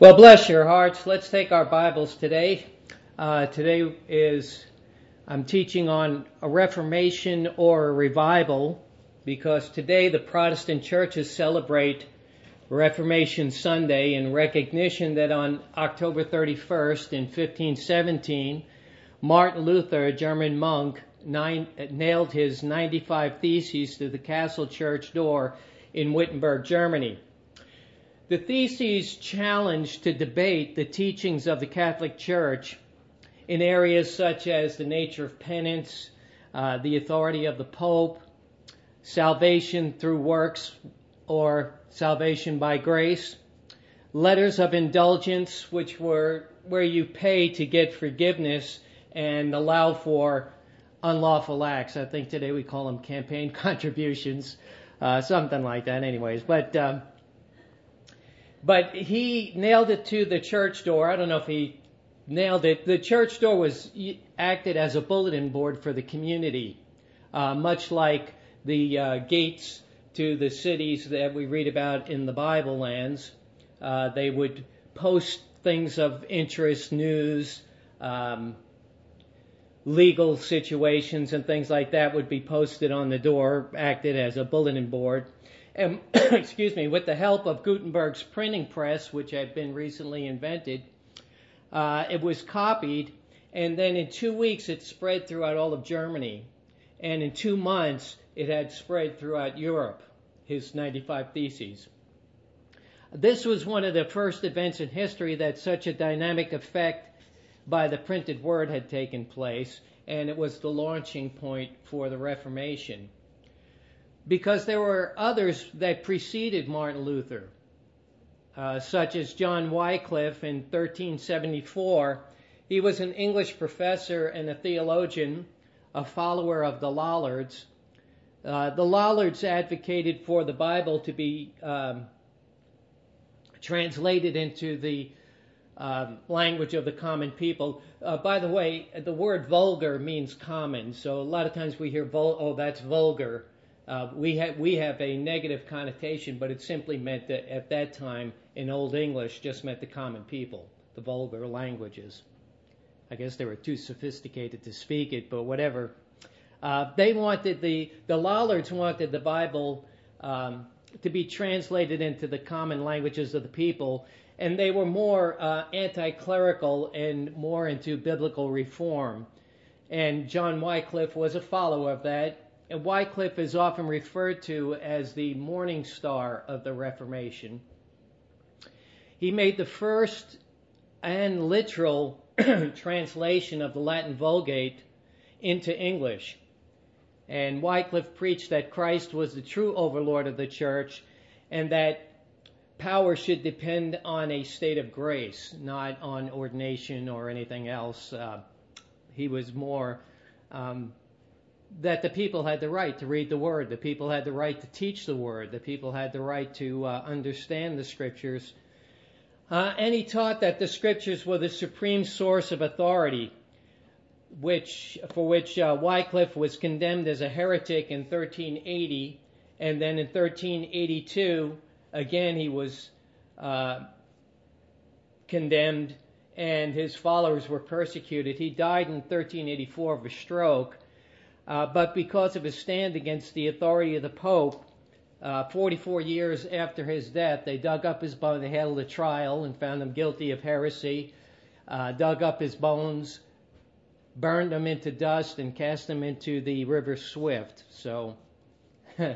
Well, bless your hearts. Let's take our Bibles today. I'm teaching on a Reformation or a revival because today the Protestant churches celebrate Reformation Sunday in recognition that on October 31st in 1517, Martin Luther, a German monk, nailed his 95 Theses to the castle church door in Wittenberg, Germany. The Theses challenged to debate the teachings of the Catholic Church in areas such as the nature of penance, the authority of the Pope, salvation through works or salvation by grace, letters of indulgence, which were where you pay to get forgiveness and allow for unlawful acts. I think today we call them campaign contributions, something like that anyways. But he nailed it to the church door. I don't know if he nailed it. The church door acted as a bulletin board for the community, much like the gates to the cities that we read about in the Bible lands. They would post things of interest, news, legal situations and things like that would be posted on the door, acted as a bulletin board. And, with the help of Gutenberg's printing press, which had been recently invented, it was copied, and then in 2 weeks it spread throughout all of Germany. And in 2 months it had spread throughout Europe, his 95 Theses. This was one of the first events in history that such a dynamic effect by the printed word had taken place, and it was the launching point for the Reformation. Because there were others that preceded Martin Luther, such as John Wycliffe in 1374. He was an English professor and a theologian, a follower of the Lollards. The Lollards advocated for the Bible to be translated into the language of the common people. By the way, the word vulgar means common, so a lot of times we hear, that's vulgar. We have a negative connotation, but it simply meant that at that time in Old English just meant the common people, the vulgar languages. I guess they were too sophisticated to speak it, but whatever. The Lollards wanted the Bible to be translated into the common languages of the people, and they were more anti-clerical and more into biblical reform. And John Wycliffe was a follower of that. And Wycliffe is often referred to as the morning star of the Reformation. He made the first and literal translation of the Latin Vulgate into English. And Wycliffe preached that Christ was the true overlord of the church and that power should depend on a state of grace, not on ordination or anything else. He was more that the people had the right to read the Word, the people had the right to teach the Word, the people had the right to understand the Scriptures. And he taught that the Scriptures were the supreme source of authority, for which Wycliffe was condemned as a heretic in 1380, and then in 1382, again he was condemned, and his followers were persecuted. He died in 1384 of a stroke. But because of his stand against the authority of the Pope, 44 years after his death, they dug up his bones. They held a trial and found him guilty of heresy, dug up his bones, burned them into dust, and cast them into the river Swift. So, I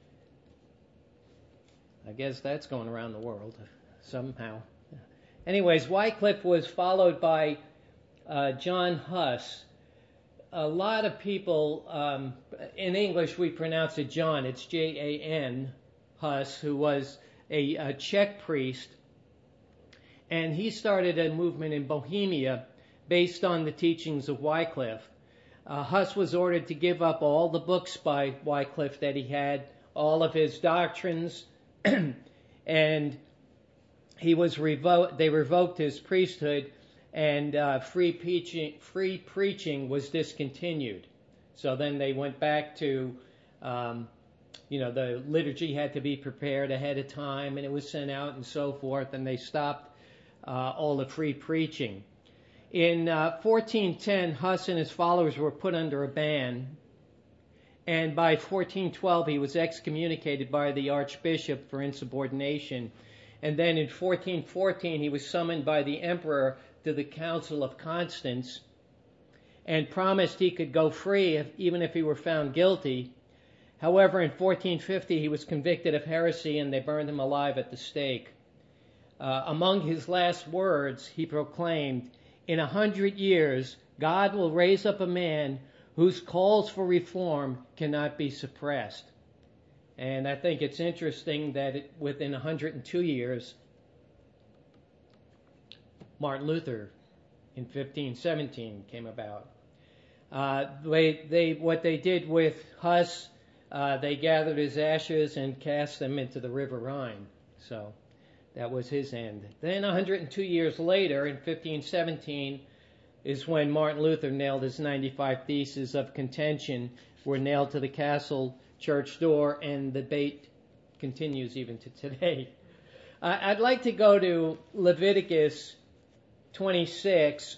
guess that's going around the world somehow. Anyways, Wycliffe was followed by John Huss. A lot of people, in English we pronounce it John, it's Jan, Huss, who was a Czech priest, and he started a movement in Bohemia based on the teachings of Wycliffe. Huss was ordered to give up all the books by Wycliffe that he had, all of his doctrines, and they revoked his priesthood, and free preaching was discontinued. So then they went back to, the liturgy had to be prepared ahead of time, and it was sent out and so forth, and they stopped all the free preaching. In 1410, Huss and his followers were put under a ban, and by 1412 he was excommunicated by the archbishop for insubordination. And then in 1414 he was summoned by the emperor to the Council of Constance and promised he could go free even if he were found guilty. However, in 1450 he was convicted of heresy and they burned him alive at the stake. Among his last words, he proclaimed, "In 100 years, God will raise up a man whose calls for reform cannot be suppressed." And I think it's interesting that within 102 years, Martin Luther in 1517 came about. What they did with Huss, they gathered his ashes and cast them into the River Rhine. So that was his end. Then 102 years later, in 1517, is when Martin Luther nailed his 95 Theses of Contention, were nailed to the castle church door, and the debate continues even to today. I'd like to go to Leviticus 26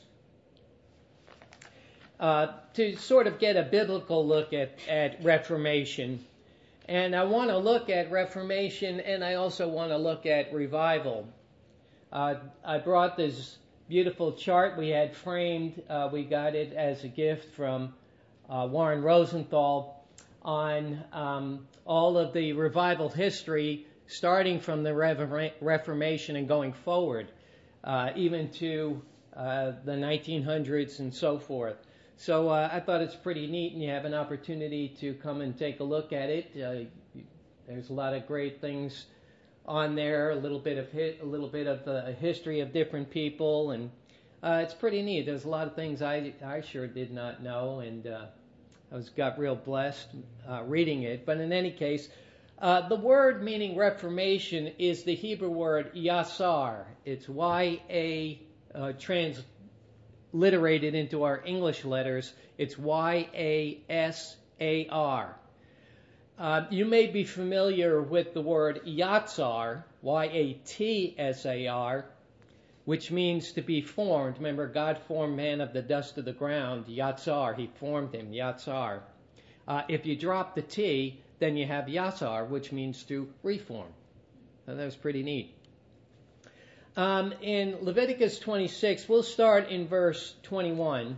to sort of get a biblical look at Reformation. And I want to look at Reformation, and I also want to look at revival. I brought this beautiful chart we had framed. We got it as a gift from Warren Rosenthal on all of the revival history, starting from the Reformation and going forward, even to the 1900s and so forth. So I thought it's pretty neat, and you have an opportunity to come and take a look at it. There's a lot of great things on there, a little bit of the history of different people, and it's pretty neat. There's a lot of things I sure did not know, and I got real blessed reading it. But in any case, the word meaning Reformation is the Hebrew word yasar. It's Y-A transliterated into our English letters. It's Y-A-S-A-R. You may be familiar with the word yatsar, Y-A-T-S-A-R, which means to be formed. Remember, God formed man of the dust of the ground, yatsar. He formed him, yatsar. If you drop the T, then you have yasar, which means to reform. So that was pretty neat. In Leviticus 26, we'll start in verse 21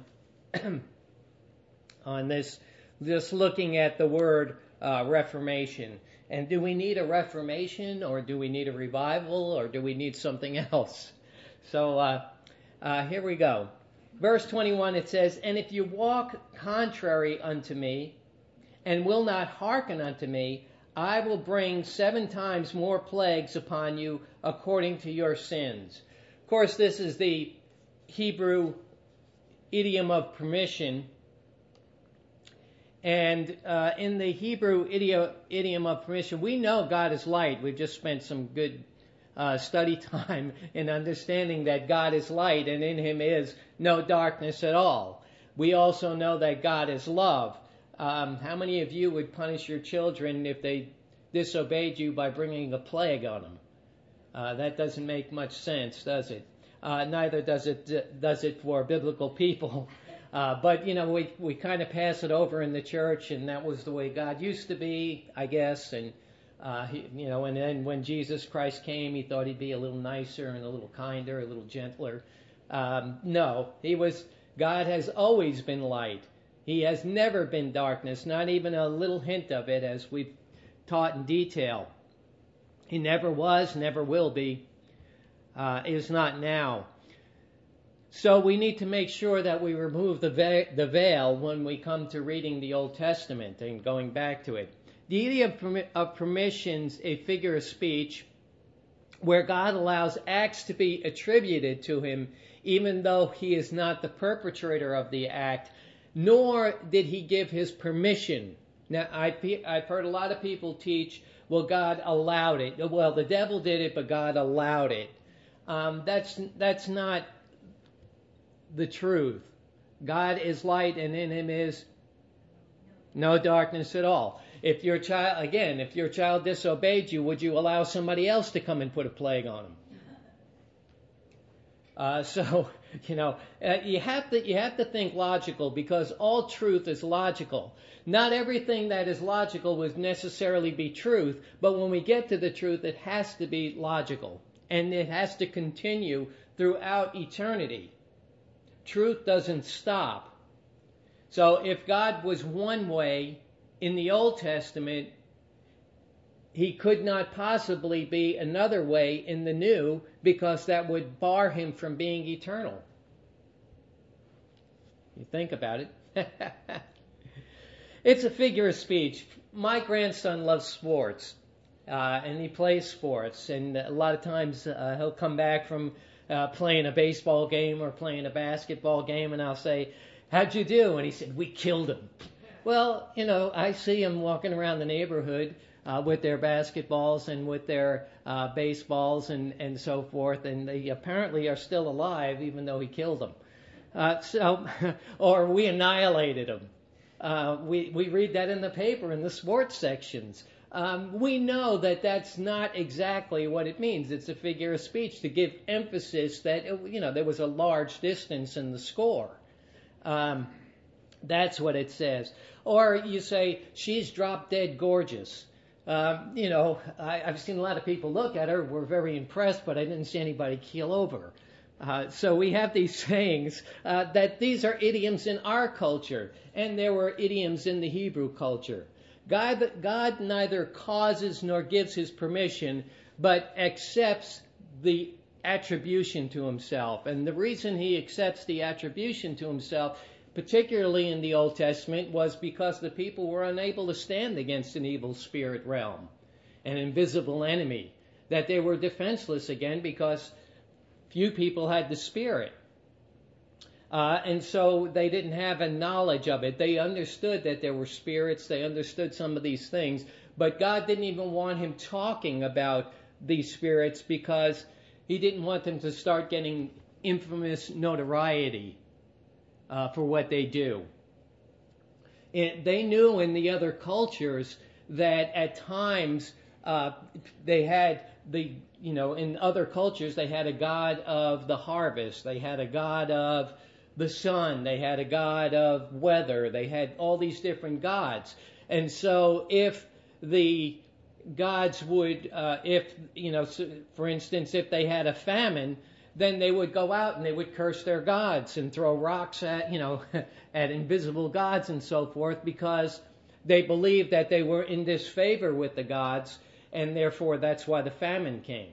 on this, just looking at the word Reformation. And do we need a reformation, or do we need a revival, or do we need something else? So here we go. Verse 21, it says, "And if you walk contrary unto me, and will not hearken unto me, I will bring 7 times more plagues upon you according to your sins." Of course, this is the Hebrew idiom of permission. And in the Hebrew idiom of permission, we know God is light. We've just spent some good study time in understanding that God is light and in him is no darkness at all. We also know that God is love. How many of you would punish your children if they disobeyed you by bringing a plague on them? That doesn't make much sense, does it? Neither does it for biblical people. But, we kind of pass it over in the church, and that was the way God used to be, I guess. And, and then when Jesus Christ came, he thought he'd be a little nicer and a little kinder, a little gentler. No, God has always been light. He has never been darkness, not even a little hint of it, as we've taught in detail. He never was, never will be, is not now. So we need to make sure that we remove the veil when we come to reading the Old Testament and going back to it. The idiom of permission's a figure of speech where God allows acts to be attributed to him, even though he is not the perpetrator of the act, nor did he give his permission. Now, I've heard a lot of people teach, well, God allowed it. Well, the devil did it, but God allowed it. That's not the truth. God is light, and in him is no darkness at all. If your child disobeyed you, would you allow somebody else to come and put a plague on him? So you have to think logical, because all truth is logical. Not everything that is logical would necessarily be truth, but when we get to the truth, it has to be logical, and it has to continue throughout eternity. Truth doesn't stop. So if God was one way in the Old Testament, he could not possibly be another way in the New, because that would bar him from being eternal. You think about it. It's a figure of speech. My grandson loves sports, and he plays sports, and a lot of times he'll come back from playing a baseball game or playing a basketball game, and I'll say, "How'd you do?" And he said, "We killed him." Well, I see him walking around the neighborhood with their basketballs and with their baseballs and so forth, and they apparently are still alive, even though he killed them. Or we annihilated them. We read that in the paper in the sports sections. We know that that's not exactly what it means. It's a figure of speech to give emphasis that there was a large distance in the score. That's what it says. Or you say, "She's drop dead gorgeous." I've seen a lot of people look at her, were very impressed, but I didn't see anybody keel over. So we have these sayings that these are idioms in our culture, and there were idioms in the Hebrew culture. God neither causes nor gives his permission, but accepts the attribution to himself. And the reason he accepts the attribution to himself, particularly in the Old Testament, was because the people were unable to stand against an evil spirit realm, an invisible enemy, that they were defenseless again because few people had the Spirit. And so they didn't have a knowledge of it. They understood that there were spirits. They understood some of these things. But God didn't even want him talking about these spirits, because he didn't want them to start getting infamous notoriety for what they do. They knew in the other cultures that at times they had in other cultures, they had a god of the harvest. They had a god of the sun. They had a god of weather. They had all these different gods. And so if the gods would, for instance, if they had a famine, then they would go out and they would curse their gods and throw rocks at invisible gods and so forth, because they believed that they were in disfavor with the gods, and therefore that's why the famine came.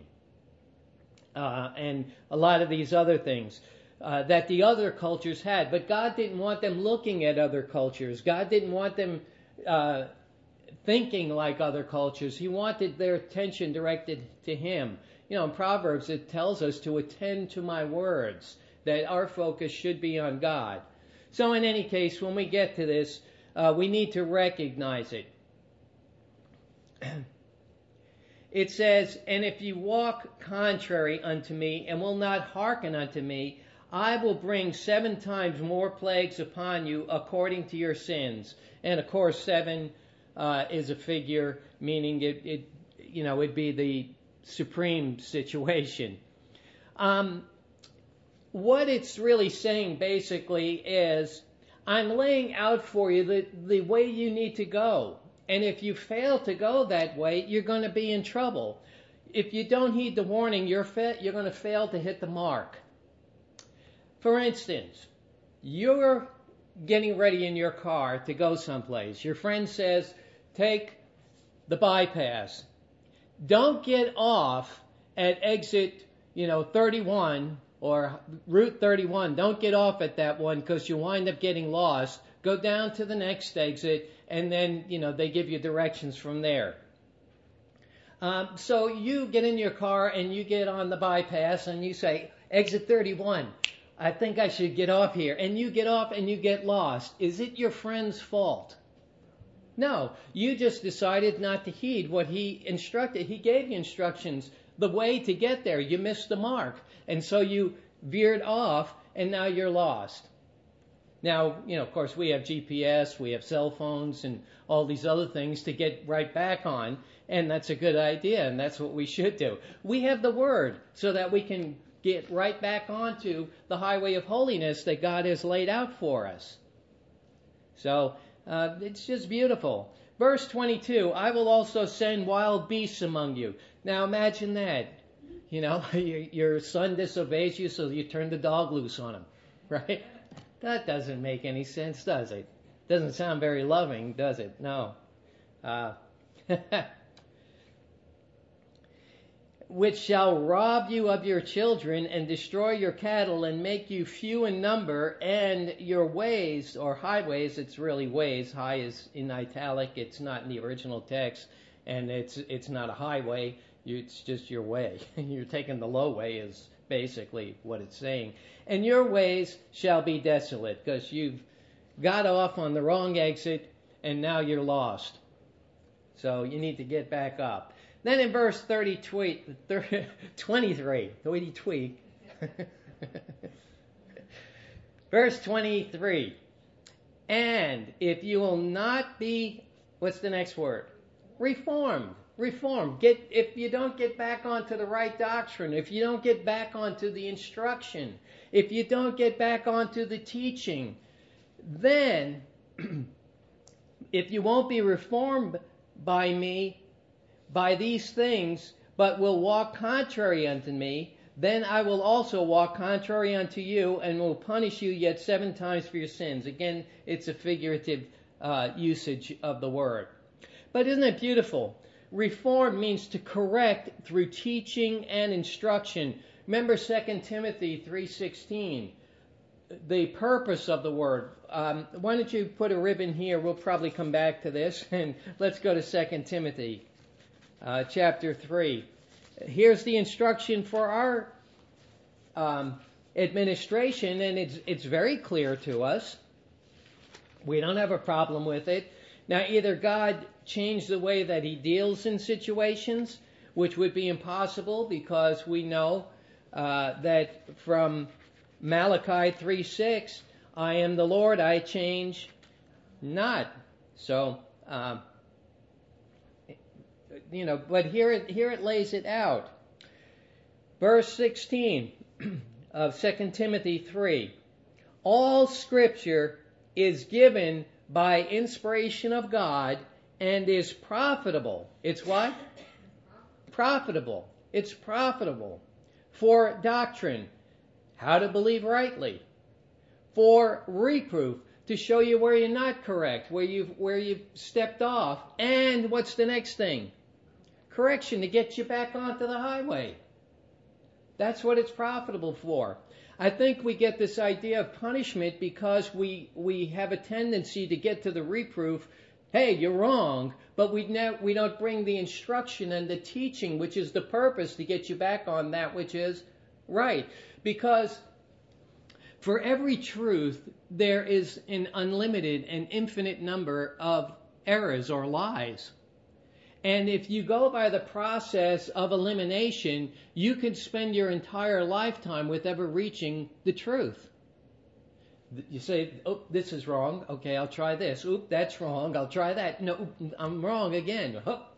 And a lot of these other things that the other cultures had. But God didn't want them looking at other cultures. God didn't want them thinking like other cultures. He wanted their attention directed to him. In Proverbs it tells us to attend to my words, that our focus should be on God. So in any case, when we get to this, we need to recognize it. It says, "And if you walk contrary unto me, and will not hearken unto me, I will bring 7 times more plagues upon you according to your sins." And of course, 7 is a figure, meaning it'd be the supreme situation. What it's really saying basically is, I'm laying out for you the way you need to go. And if you fail to go that way, you're going to be in trouble. If you don't heed the warning, you're going to fail to hit the mark. For instance, you're getting ready in your car to go someplace. Your friend says, "Take the bypass." Don't get off at exit, 31 or Route 31. Don't get off at that one, because you wind up getting lost. Go down to the next exit, and then, they give you directions from there. So you get in your car and you get on the bypass and you say, "Exit 31. I think I should get off here." And you get off and you get lost. Is it your friend's fault? No. You just decided not to heed what he instructed. He gave you instructions, the way to get there. You missed the mark. And so you veered off, and now you're lost. Now, of course, we have GPS, we have cell phones, and all these other things to get right back on, and that's a good idea, and that's what we should do. We have the Word so that we can get right back onto the highway of holiness that God has laid out for us. So it's just beautiful. Verse 22, I will also send wild beasts among you. Now imagine that. You know, your son disobeys you, so you turn the dog loose on him, right? That doesn't make any sense, does it? Doesn't sound very loving, does it? No. Which shall rob you of your children and destroy your cattle and make you few in number, and your ways, or highways, it's really ways, high is in italic, it's not in the original text, and it's not a highway, it's just your way. You're taking the low way is basically what it's saying. And your ways shall be desolate, because you've got off on the wrong exit, and now you're lost. So you need to get back up. Then in verse 23, verse 23, and if you will not be, what's the next word? Reformed. If you don't get back onto the right doctrine, if you don't get back onto the instruction, if you don't get back onto the teaching, then if you won't be reformed by me, by these things, but will walk contrary unto me, then I will also walk contrary unto you, and will punish you yet 7 times for your sins. Again, it's a figurative usage of the word. But isn't it beautiful? Reform means to correct through teaching and instruction. Remember 2 Timothy 3:16, the purpose of the word. Why don't you put a ribbon here? We'll probably come back to this. And let's go to 2 Timothy. Chapter 3. Here's the instruction for our administration, and it's very clear to us. We don't have a problem with it. Now, either God changed the way that He deals in situations, which would be impossible because we know that from Malachi 3:6, I am the Lord, I change not. So, but here it lays it out. Verse 16 of 2 Timothy 3. All Scripture is given by inspiration of God and is profitable. It's what? Profitable. It's profitable for doctrine, how to believe rightly, for reproof, to show you where you're not correct, where you've stepped off, and what's the next thing? Correction, to get you back onto the highway. That's what it's profitable for. I think we get this idea of punishment because we have a tendency to get to the reproof, hey, you're wrong, but we don't bring the instruction and the teaching, which is the purpose, to get you back on that which is right. Because for every truth, there is an unlimited and infinite number of errors or lies. And if you go by the process of elimination, you can spend your entire lifetime with ever reaching the truth. You say, oh, this is wrong. Okay, I'll try this. Oop, that's wrong. I'll try that. No, I'm wrong again.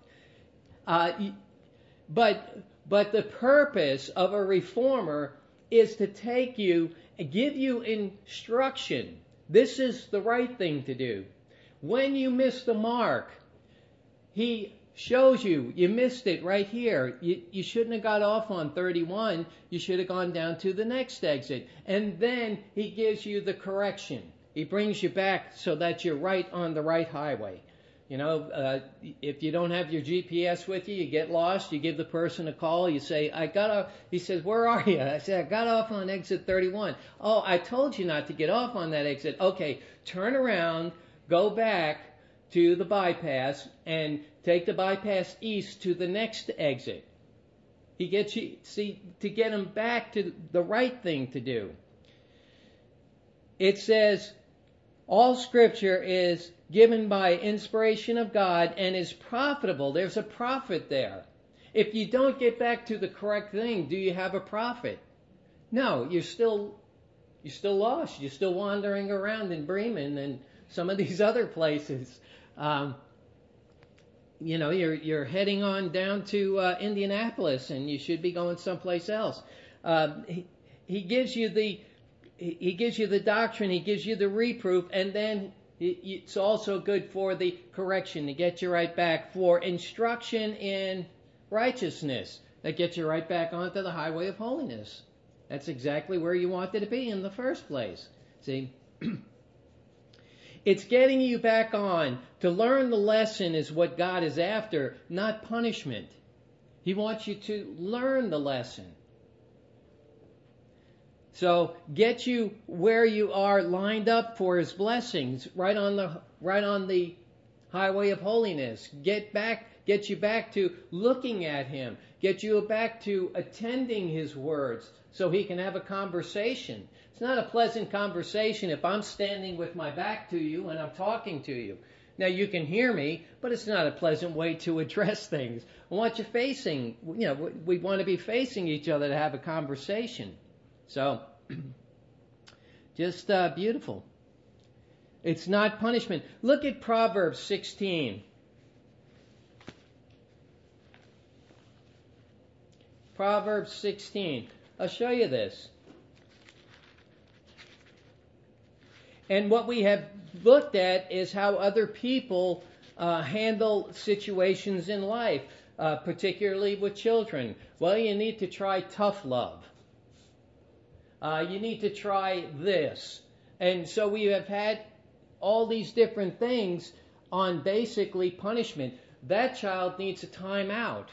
But the purpose of a reformer is to take you and give you instruction. This is the right thing to do. When you miss the mark, He shows you missed it right here. You shouldn't have got off on 31. You should have gone down to the next exit. And then He gives you the correction. He brings you back so that you're right on the right highway. If you don't have your GPS with you, you get lost, you give the person a call, you say, I got off. He says, where are you? I said, I got off on exit 31. Oh, I told you not to get off on that exit. Okay, turn around, go back to the bypass, and take the bypass east to the next exit. He gets you, to get him back to the right thing to do. It says, all Scripture is given by inspiration of God and is profitable. There's a profit there. If you don't get back to the correct thing, do you have a profit? No, you're still lost. You're still wandering around in Bremen and some of these other places. You're heading on down to Indianapolis, and you should be going someplace else. He gives you the doctrine, he gives you the reproof, and then it's also good for the correction to get you right back, for instruction in righteousness that gets you right back onto the highway of holiness. That's exactly where you wanted to be in the first place. See? It's getting you back on. To learn the lesson is what God is after, not punishment. He wants you to learn the lesson. So get you where you are lined up for His blessings, right on the highway of holiness. Get you back to looking at Him. Get you back to attending His words so He can have a conversation. It's not a pleasant conversation if I'm standing with my back to you and I'm talking to you. Now you can hear me, but it's not a pleasant way to address things. I want you facing, we want to be facing each other to have a conversation. So, just beautiful. It's not punishment. Look at Proverbs 16. Proverbs 16. I'll show you this. And what we have looked at is how other people handle situations in life, particularly with children. Well, you need to try tough love. You need to try this. And so we have had all these different things on basically punishment. That child needs a timeout.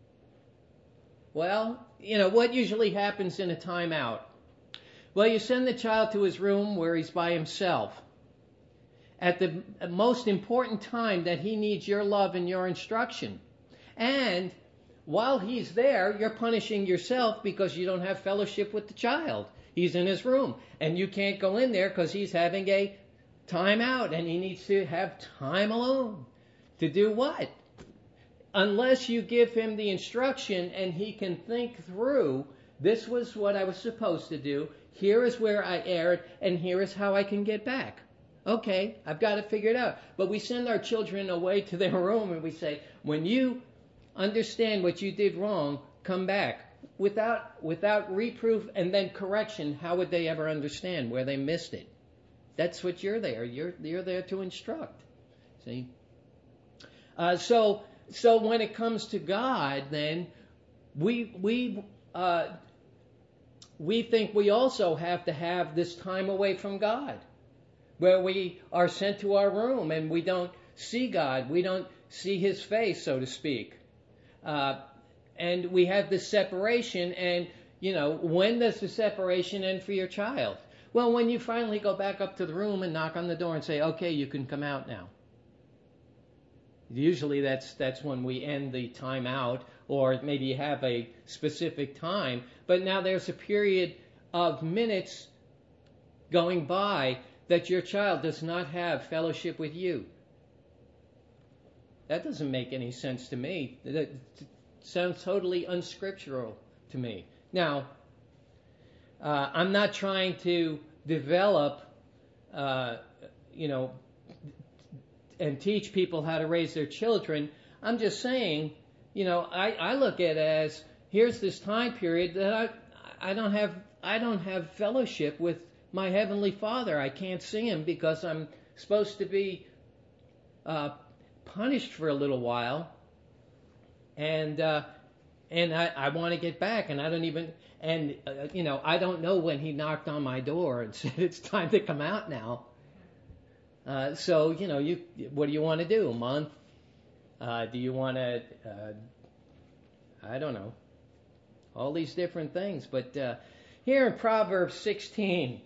Well, what usually happens in a timeout? Well, you send the child to his room where he's by himself. At the most important time that he needs your love and your instruction. And while he's there, you're punishing yourself because you don't have fellowship with the child. He's in his room, and you can't go in there because he's having a timeout, and he needs to have time alone. To do what? Unless you give him the instruction and he can think through, this was what I was supposed to do, here is where I erred, and here is how I can get back. Okay, I've got it figured out. But we send our children away to their room and we say, when you understand what you did wrong, come back. Without reproof and then correction, how would they ever understand where they missed it? That's what you're there. You're there to instruct. See? So when it comes to God, then we think we also have to have this time away from God, where we are sent to our room and we don't see God, we don't see His face, so to speak. And we have this separation, and, when does the separation end for your child? Well, when you finally go back up to the room and knock on the door and say, okay, you can come out now. Usually that's when we end the time out, or maybe you have a specific time, but now there's a period of minutes going by that your child does not have fellowship with you. That doesn't make any sense to me. That sounds totally unscriptural to me. Now, I'm not trying to develop, and teach people how to raise their children. I'm just saying, I look at it as, here's this time period that I don't have fellowship with my Heavenly Father. I can't see Him because I'm supposed to be punished for a little while. And I want to get back, and I don't even, I don't know when He knocked on my door and said it's time to come out now. So what do you want to do? A month? Do you want to? I don't know. All these different things, but here in Proverbs 16,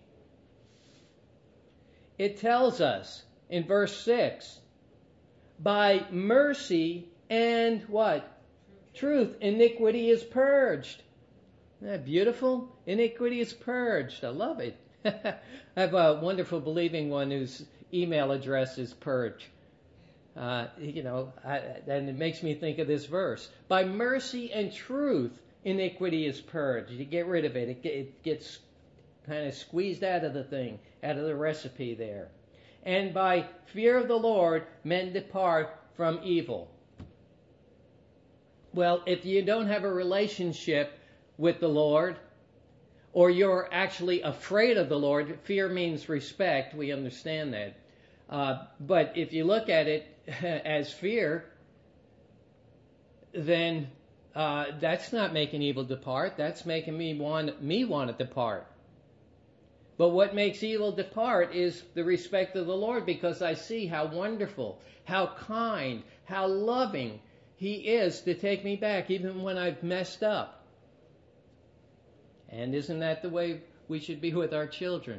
it tells us in verse 6, by mercy and what? Truth, iniquity is purged. Isn't that beautiful? Iniquity is purged. I love it. I have a wonderful believing one whose email address is purge. And it makes me think of this verse. By mercy and truth, iniquity is purged. You get rid of it. It gets kind of squeezed out of the thing, out of the recipe there. And by fear of the Lord, men depart from evil. Well, if you don't have a relationship with the Lord, or you're actually afraid of the Lord. Fear means respect. We understand that. But if you look at it as fear, then that's not making evil depart. That's making me want to depart. But what makes evil depart is the respect of the Lord, because I see how wonderful, how kind, how loving He is to take me back even when I've messed up. And isn't that the way we should be with our children?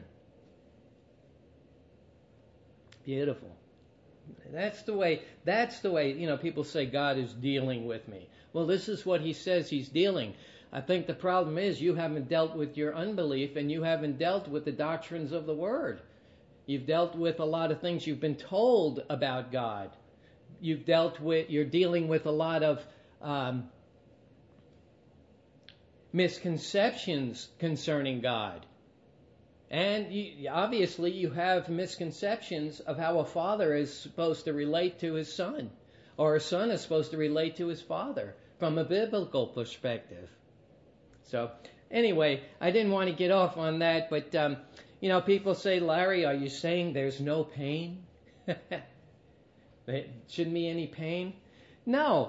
Beautiful. That's the way, people say God is dealing with me. Well, this is what He says He's dealing. I think the problem is you haven't dealt with your unbelief, and you haven't dealt with the doctrines of the Word. You've dealt with a lot of things you've been told about God. You're dealing with a lot of misconceptions concerning God. And obviously you have misconceptions of how a father is supposed to relate to his son, or a son is supposed to relate to his father from a biblical perspective. So anyway, I didn't want to get off on that, but people say, Larry, are you saying there's no pain? There shouldn't be any pain? No.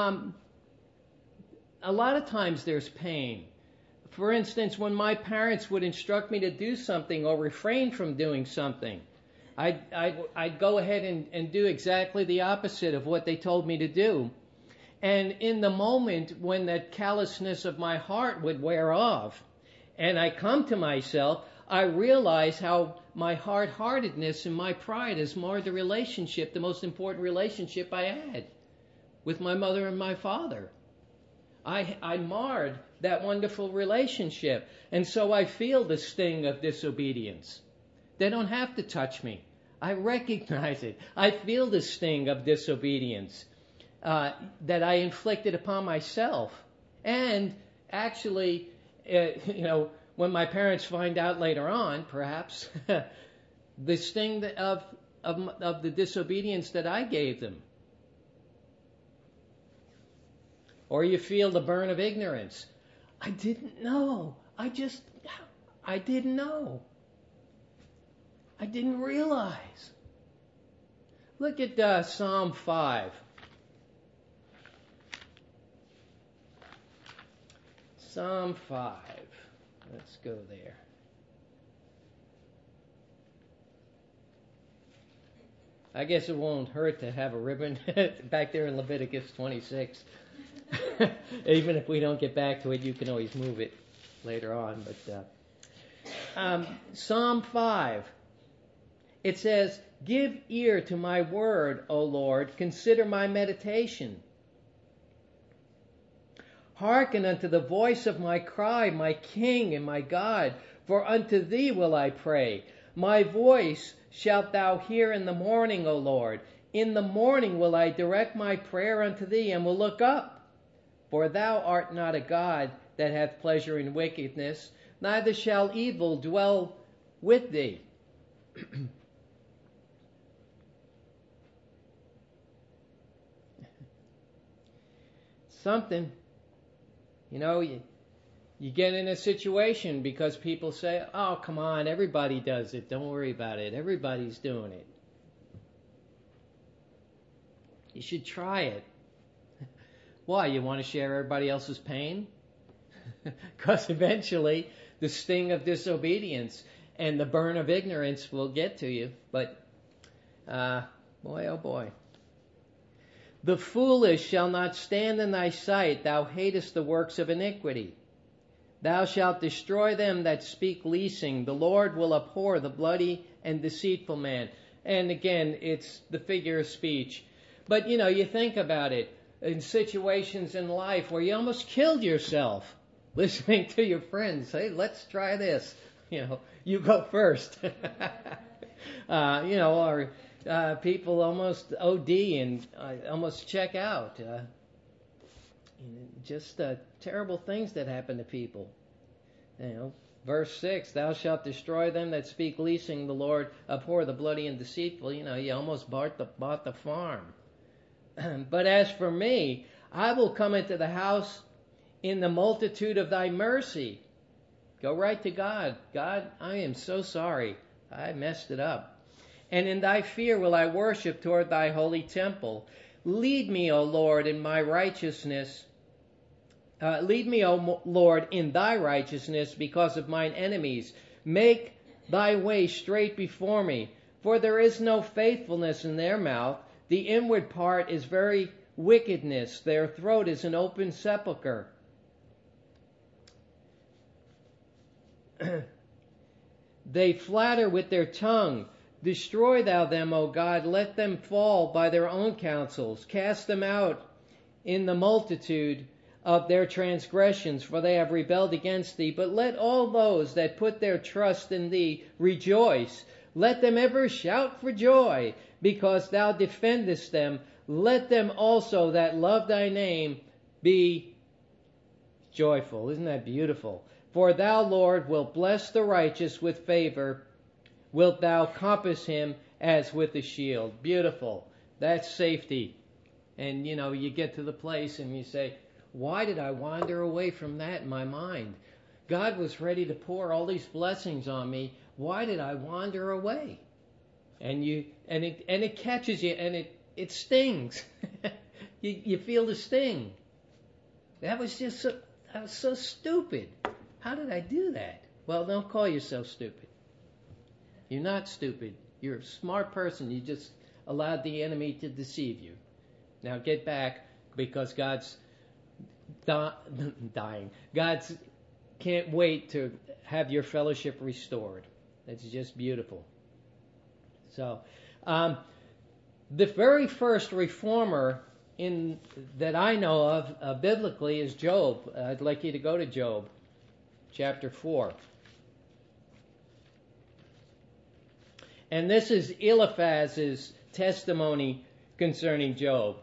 A lot of times there's pain. For instance, when my parents would instruct me to do something or refrain from doing something, I'd go ahead and do exactly the opposite of what they told me to do. And in the moment when that callousness of my heart would wear off, and I come to myself, I realize how my hard-heartedness and my pride has marred the relationship, the most important relationship I had with my mother and my father. I marred that wonderful relationship. And so I feel the sting of disobedience. They don't have to touch me. I recognize it. I feel the sting of disobedience that I inflicted upon myself. And actually, when my parents find out later on, perhaps, the sting of the disobedience that I gave them. Or you feel the burn of ignorance. I didn't know. I didn't know. I didn't realize. Look at Psalm 5. Psalm 5. Let's go there. I guess it won't hurt to have a ribbon back there in Leviticus 26. Even if we don't get back to it, you can always move it later on. But Psalm 5, it says, "Give ear to my word, O Lord, consider my meditation. Hearken unto the voice of my cry, my King and my God, for unto thee will I pray. My voice shalt thou hear in the morning, O Lord. In the morning will I direct my prayer unto thee, and will look up. For thou art not a God that hath pleasure in wickedness, neither shall evil dwell with thee." Something, you get in a situation because people say, "Oh, come on, everybody does it. Don't worry about it. Everybody's doing it." You should try it. Why? You want to share everybody else's pain? Because eventually the sting of disobedience and the burn of ignorance will get to you. But, boy, oh boy. "The foolish shall not stand in thy sight. Thou hatest the works of iniquity. Thou shalt destroy them that speak leasing. The Lord will abhor the bloody and deceitful man." And again, it's the figure of speech. But, you think about it. In situations in life where you almost killed yourself listening to your friends say, "Let's try this. You go first." Or people almost OD and almost check out. Just terrible things that happen to people. Verse 6, "Thou shalt destroy them that speak leasing. The Lord abhor the bloody and deceitful." You almost bought the farm. "But as for me, I will come into the house in the multitude of thy mercy." Go right to God. God, I am so sorry. I messed it up. And in thy fear will I worship toward thy holy temple. Lead me, O Lord, in my righteousness. Lead me, O Lord, in thy righteousness because of mine enemies. Make thy way straight before me. For there is no faithfulness in their mouth. The inward part is very wickedness. Their throat is an open sepulchre. They flatter with their tongue. Destroy thou them, O God. Let them fall by their own counsels. Cast them out in the multitude of their transgressions, for they have rebelled against thee. But let all those that put their trust in thee rejoice. Let them ever shout for joy, because thou defendest them. Let them also that love thy name be joyful. Isn't that beautiful? For thou, Lord, wilt bless the righteous with favor. Wilt thou compass him as with a shield. Beautiful. That's safety. And, you get to the place and you say, why did I wander away from that in my mind? God was ready to pour all these blessings on me. Why did I wander away? And it catches you and it stings. you feel the sting. That was so stupid. How did I do that? Well, don't call yourself stupid. You're not stupid. You're a smart person. You just allowed the enemy to deceive you. Now get back, because God's dying. God's can't wait to have your fellowship restored. It's just beautiful. So, the very first reformer that I know of biblically is Job. I'd like you to go to Job, chapter 4. And this is Eliphaz's testimony concerning Job.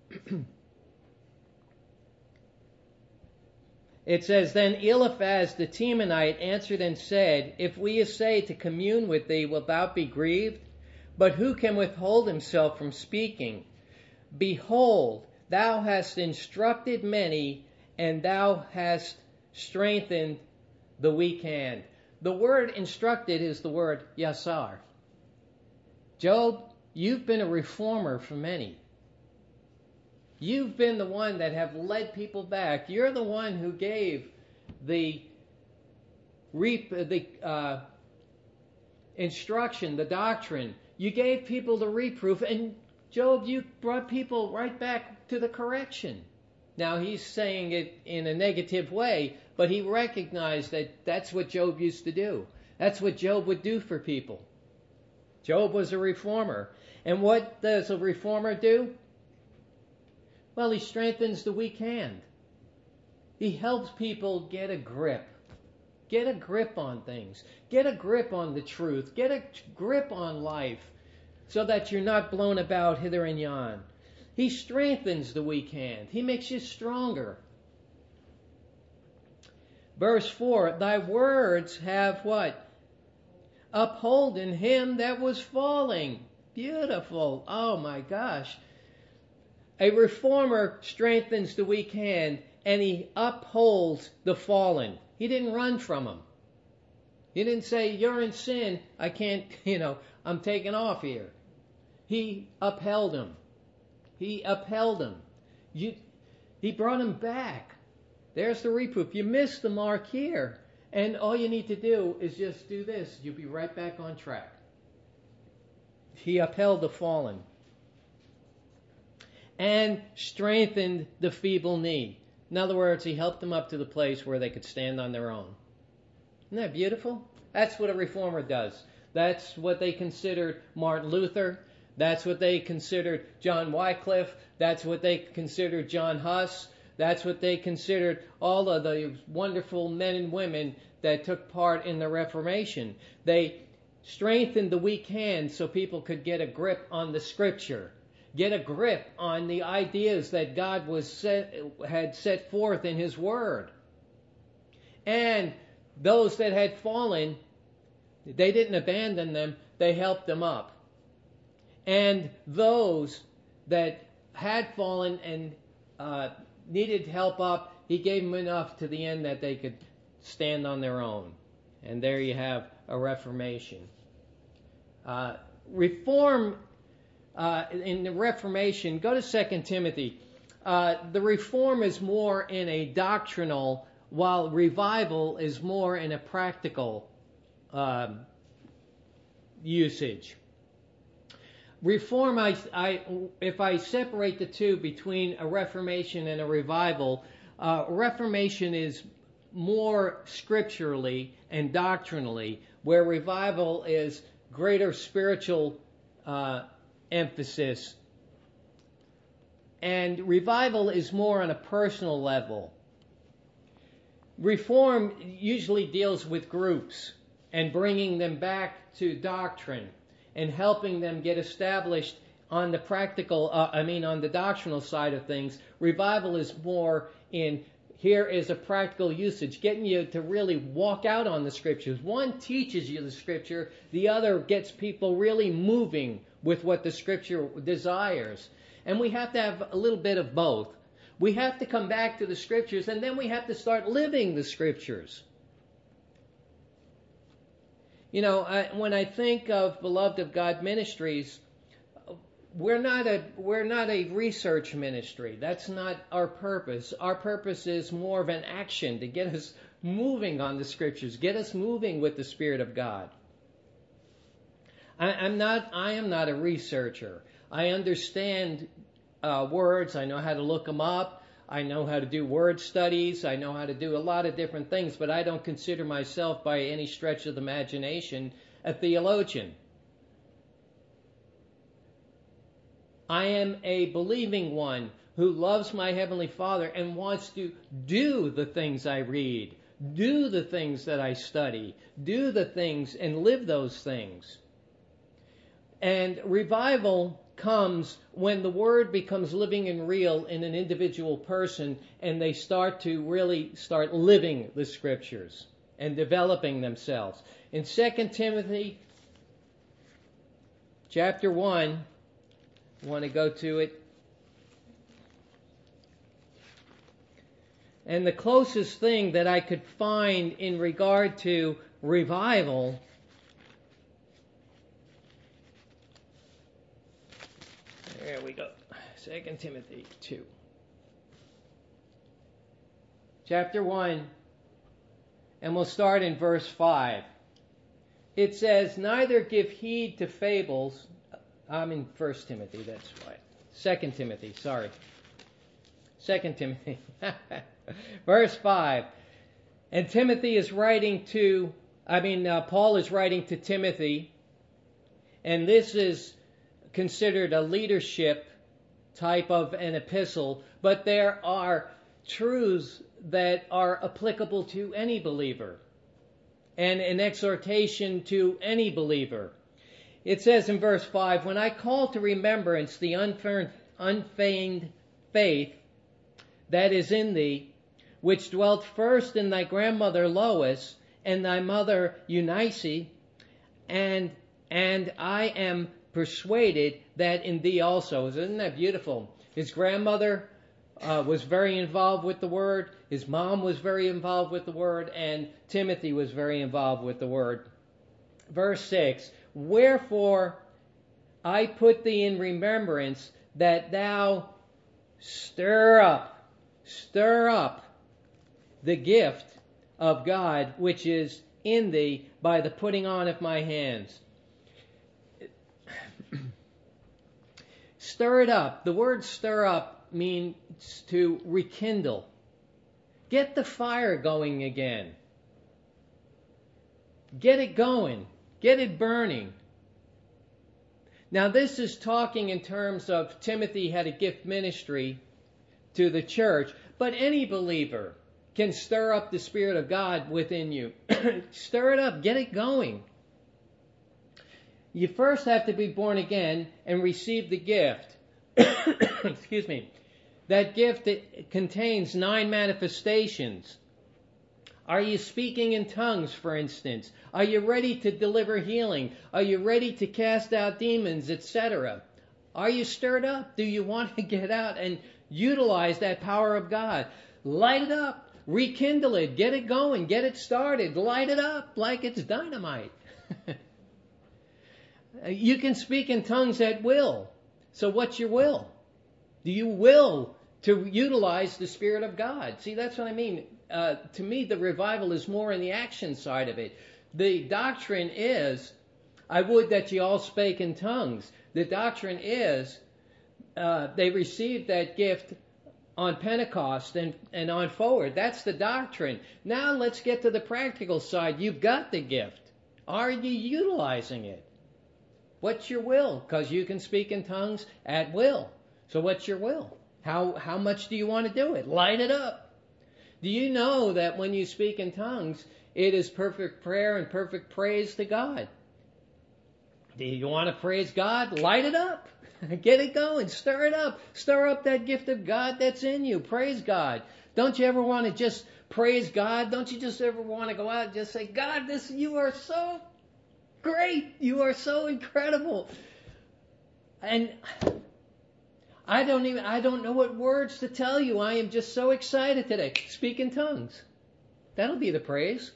It says, Then Eliphaz the Temanite answered and said, If we essay to commune with thee, wilt thou be grieved? But who can withhold himself from speaking? Behold, thou hast instructed many, and thou hast strengthened the weak hand. The word instructed is the word yasar. Job, you've been a reformer for many. You've been the one that have led people back. You're the one who gave the instruction, the doctrine. You gave people the reproof, and Job, you brought people right back to the correction. Now, he's saying it in a negative way, but he recognized that that's what Job used to do. That's what Job would do for people. Job was a reformer. And what does a reformer do? Well, he strengthens the weak hand. He helps people get a grip. Get a grip on things. Get a grip on the truth. Get a grip on life so that you're not blown about hither and yon. He strengthens the weak hand. He makes you stronger. Verse 4, Thy words have what? Upholden him that was falling. Beautiful. Oh my gosh. A reformer strengthens the weak hand, and he upholds the fallen. He didn't run from them. He didn't say, you're in sin, I can't, I'm taking off here. He upheld him. He upheld him. He brought him back. There's the reproof. You missed the mark here. And all you need to do is just do this. You'll be right back on track. He upheld the fallen. And strengthened the feeble knee. In other words, he helped them up to the place where they could stand on their own. Isn't that beautiful? That's what a reformer does. That's what they considered Martin Luther. That's what they considered John Wycliffe. That's what they considered John Huss. That's what they considered all of the wonderful men and women that took part in the Reformation. They strengthened the weak hand so people could get a grip on the Scripture. Get a grip on the ideas that God had set forth in His Word. And those that had fallen, they didn't abandon them, they helped them up. And those that had fallen and needed help up, He gave them enough to the end that they could stand on their own. And there you have a Reformation. Reform, in the Reformation, go to 2 Timothy. The reform is more in a doctrinal, while revival is more in a practical usage. Reform, if I separate the two between a Reformation and a revival, Reformation is more scripturally and doctrinally, where revival is greater spiritual emphasis. And revival is more on a personal level. Reform usually deals with groups and bringing them back to doctrine and helping them get established on the practical, on the doctrinal side of things. Revival is more in, here is a practical usage, getting you to really walk out on the Scriptures. One teaches you the Scripture, the other gets people really moving with what the Scripture desires. And we have to have a little bit of both. We have to come back to the Scriptures, and then we have to start living the Scriptures. You know, when I think of Beloved of God Ministries, we're not a research ministry. That's not our purpose. Our purpose is more of an action to get us moving on the Scriptures, get us moving with the Spirit of God. I am not a researcher. I understand words. I know how to look them up. I know how to do word studies. I know how to do a lot of different things, but I don't consider myself by any stretch of the imagination a theologian. I am a believing one who loves my Heavenly Father and wants to do the things I read, do the things that I study, do the things and live those things. And revival comes when the Word becomes living and real in an individual person and they start living the Scriptures and developing themselves. In 2 Timothy chapter 1, I want to go to it. And the closest thing that I could find in regard to revival there we go. 2 Timothy 2. Chapter 1, and we'll start in verse 5. It says, neither give heed to fables. I'm in 1 Timothy, that's right. 2 Timothy, sorry. 2 Timothy. Verse 5. And Timothy is writing to, Paul is writing to Timothy, and this is considered a leadership type of an epistle, but there are truths that are applicable to any believer and an exhortation to any believer. It says in verse 5, when I call to remembrance the unfeigned faith that is in thee, which dwelt first in thy grandmother Lois and thy mother Eunice, and I am persuaded that in thee also. Isn't that beautiful? His grandmother was very involved with the Word. His mom was very involved with the Word. And Timothy was very involved with the Word. Verse 6. Wherefore I put thee in remembrance that thou stir up the gift of God which is in thee by the putting on of my hands. Stir it up. The word stir up means to rekindle. Get the fire going again. Get it going. Get it burning. Now this is talking in terms of Timothy had a gift ministry to the church, but any believer can stir up the Spirit of God within you. Stir it up. Get it going. You first have to be born again and receive the gift. Excuse me. That gift, it contains 9 manifestations. Are you speaking in tongues, for instance? Are you ready to deliver healing? Are you ready to cast out demons, etc.? Are you stirred up? Do you want to get out and utilize that power of God? Light it up. rekindle it, get it going, get it started, light it up like it's dynamite. You can speak in tongues at will. So what's your will? Do you will to utilize the Spirit of God? See, that's what I mean. To me, the revival is more in the action side of it. The doctrine is, I would that ye all spake in tongues. The doctrine is, they received that gift on Pentecost and on forward. That's the doctrine. Now let's get to the practical side. You've got the gift. Are you utilizing it? What's your will? Because you can speak in tongues at will. So what's your will? How much do you want to do it? Light it up. Do you know that when you speak in tongues, it is perfect prayer and perfect praise to God? Do you want to praise God? Light it up. Get it going. Stir it up. Stir up that gift of God that's in you. Praise God. Don't you ever want to just praise God? Don't you just ever want to go out and just say, God, you are so great. You are so incredible. And I don't know what words to tell you. I am just so excited today. Speak in tongues. That'll be the praise.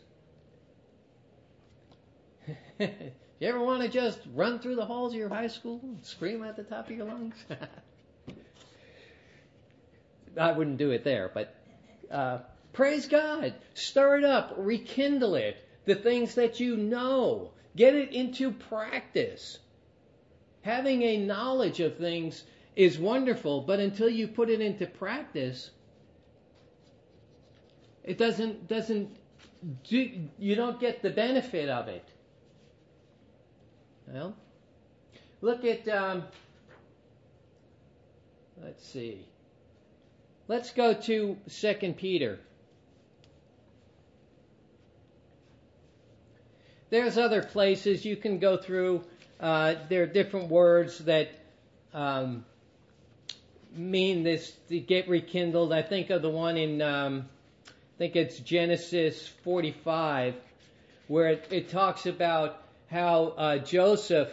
You ever want to just run through the halls of your high school and scream at the top of your lungs? I wouldn't do it there, but praise God. Stir it up. Rekindle it. The things that you know. Get it into practice. Having a knowledge of things is wonderful, but until you put it into practice, it you don't get the benefit of it. Well, look at, let's see. Let's go to 2 Peter. There's other places you can go through. There are different words that mean this, to get rekindled. I think of the one in, I think it's Genesis 45, where it talks about how Joseph,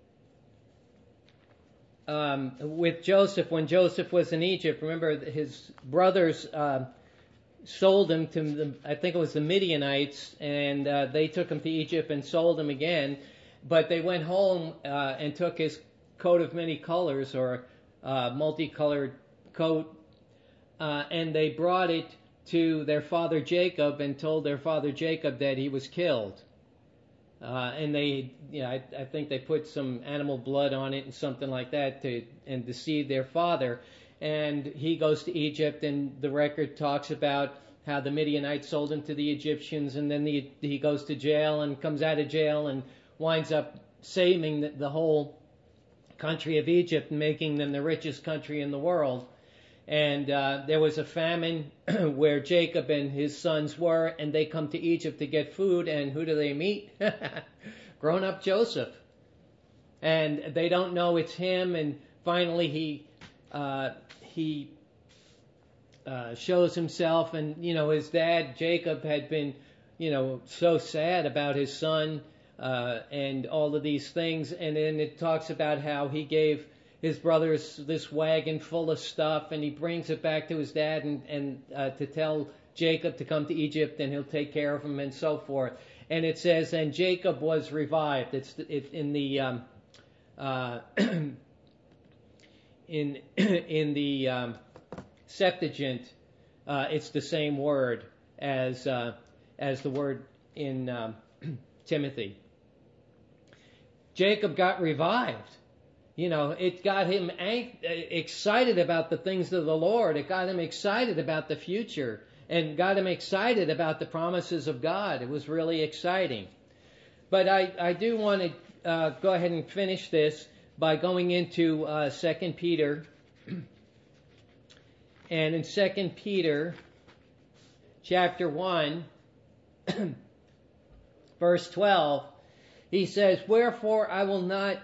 with Joseph, when Joseph was in Egypt, remember his brothers sold him to, I think it was the Midianites, and they took him to Egypt and sold him again. But they went home and took his coat of many colors, or multicolored coat, and they brought it to their father Jacob and told their father Jacob that he was killed. And they, I think they put some animal blood on it and something like that to deceive their father. And he goes to Egypt, and the record talks about how the Midianites sold him to the Egyptians, and then he goes to jail and comes out of jail and winds up saving the whole country of Egypt and making them the richest country in the world. And there was a famine where Jacob and his sons were, and they come to Egypt to get food, and who do they meet? Grown-up Joseph. And they don't know it's him, and finally he shows himself, and his dad Jacob had been so sad about his son and all of these things, and then it talks about how he gave his brothers this wagon full of stuff, and he brings it back to his dad and to tell Jacob to come to Egypt and he'll take care of him and so forth. And it says, and Jacob was revived. It's in the in the Septuagint. It's the same word as the word in Timothy. Jacob got revived. It got him excited about the things of the Lord. It got him excited about the future and got him excited about the promises of God. It was really exciting. But I do want to go ahead and finish this by going into 2 Peter. And in 2 Peter chapter 1, verse 12, he says, Wherefore I will not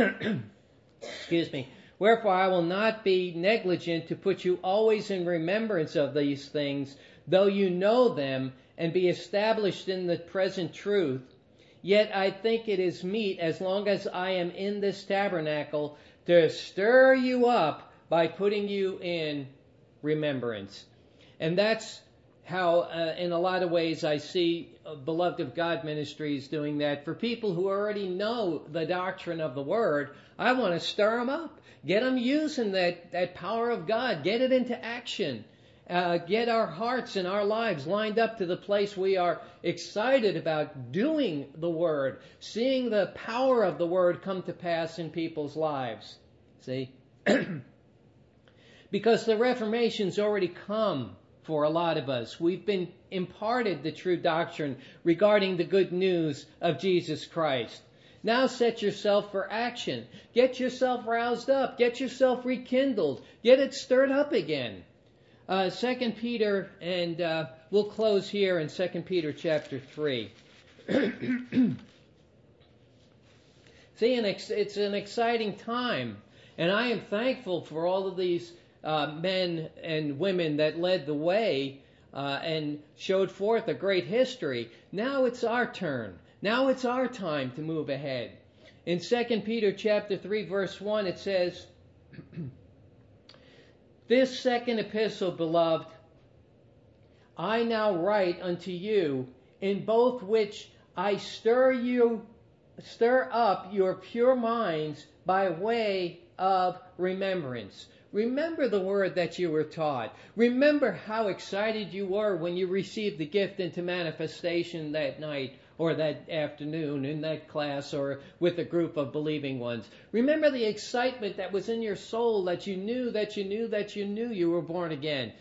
Wherefore I will not be negligent to put you always in remembrance of these things, though you know them, and be established in the present truth. Yet I think it is meet, as long as I am in this tabernacle, to stir you up by putting you in remembrance. And that's how in a lot of ways I see Beloved of God Ministries doing that. For people who already know the doctrine of the Word, I want to stir them up. Get them using that power of God. Get it into action. Get our hearts and our lives lined up to the place we are excited about doing the Word, seeing the power of the Word come to pass in people's lives. See? Because the Reformation's already come for a lot of us. We've been imparted the true doctrine regarding the good news of Jesus Christ. Now set yourself for action. Get yourself roused up. Get yourself rekindled. Get it stirred up again. 2 Peter, and we'll close here in 2 Peter chapter 3. See, it's an exciting time. And I am thankful for all of these men and women that led the way and showed forth a great history. Now it's our turn. Now it's our time to move ahead. In 2 Peter chapter 3 verse 1 it says, "This second epistle, beloved, I now write unto you, in both which I stir up your pure minds by way of remembrance." Remember the word that you were taught. Remember how excited you were when you received the gift into manifestation that night or that afternoon in that class or with a group of believing ones. Remember the excitement that was in your soul that you knew you were born again.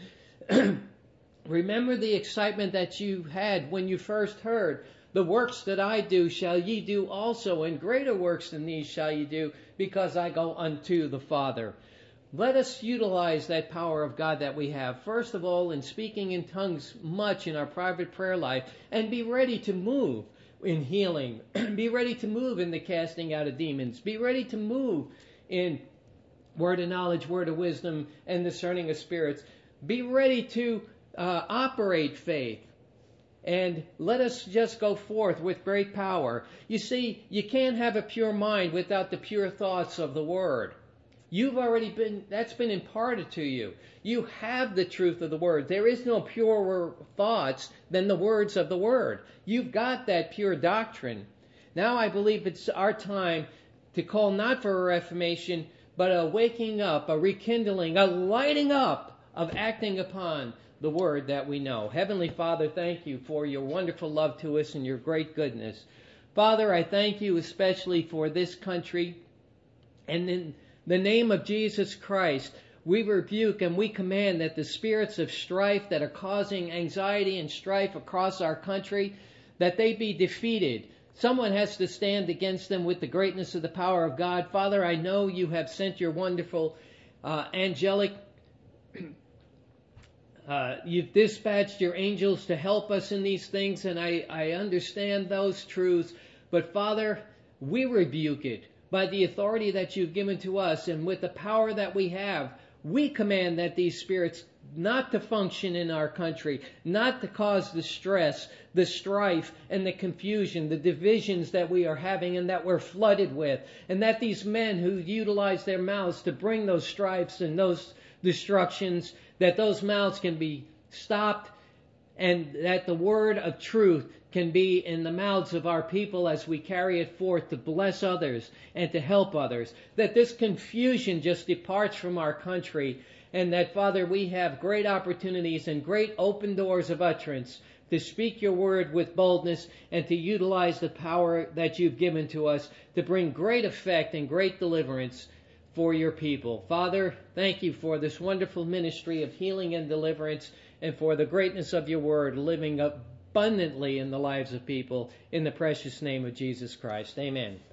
Remember the excitement that you had when you first heard, "The works that I do shall ye do also, and greater works than these shall ye do, because I go unto the Father." Let us utilize that power of God that we have, first of all, in speaking in tongues much in our private prayer life, and be ready to move in healing. Be ready to move in the casting out of demons. Be ready to move in word of knowledge, word of wisdom, and discerning of spirits. Be ready to operate faith. And let us just go forth with great power. You see, you can't have a pure mind without the pure thoughts of the Word. That's been imparted to you. You have the truth of the Word. There is no purer thoughts than the words of the Word. You've got that pure doctrine. Now I believe it's our time to call not for a reformation, but a waking up, a rekindling, a lighting up of acting upon the Word that we know. Heavenly Father, thank you for your wonderful love to us and your great goodness. Father, I thank you especially for this country, and in the name of Jesus Christ, we rebuke and we command that the spirits of strife that are causing anxiety and strife across our country, that they be defeated. Someone has to stand against them with the greatness of the power of God. Father, I know you have sent your wonderful angelic, you've dispatched your angels to help us in these things, and I understand those truths. But Father, we rebuke it. By the authority that you've given to us and with the power that we have, we command that these spirits not to function in our country, not to cause the stress, the strife, and the confusion, the divisions that we are having and that we're flooded with, and that these men who utilize their mouths to bring those strifes and those destructions, that those mouths can be stopped, and that the word of truth can be in the mouths of our people as we carry it forth to bless others and to help others. That this confusion just departs from our country, and that, Father, we have great opportunities and great open doors of utterance to speak your word with boldness and to utilize the power that you've given to us to bring great effect and great deliverance for your people. Father, thank you for this wonderful ministry of healing and deliverance, and for the greatness of your word living abundantly in the lives of people, in the precious name of Jesus Christ. Amen.